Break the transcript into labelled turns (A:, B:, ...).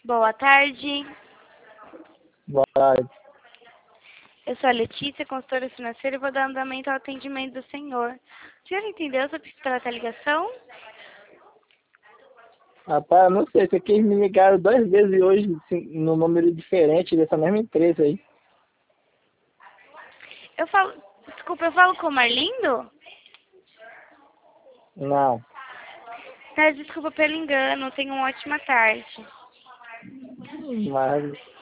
A: Boa tarde.
B: Boa tarde.
A: Eu sou a Letícia, consultora financeira, e vou dar andamento ao atendimento do senhor. O senhor entendeu sobre que trata a ligação?
B: Rapaz, eu não sei, isso aqui me ligaram 2 vezes hoje no número diferente dessa mesma empresa aí.
A: Desculpa, eu falo com o Marlindo?
B: Não,
A: Desculpa pelo engano, tenha uma ótima tarde.
B: mas